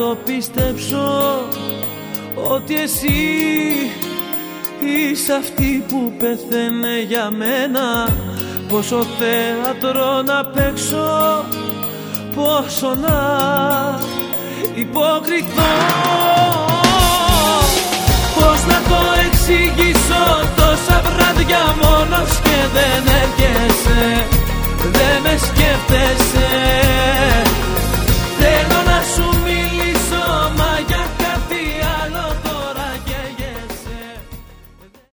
το πιστέψω ότι εσύ είσαι αυτή που πεθαίνε για μένα. Πόσο θέατρο να παίξω, πόσο να υποκριθώ.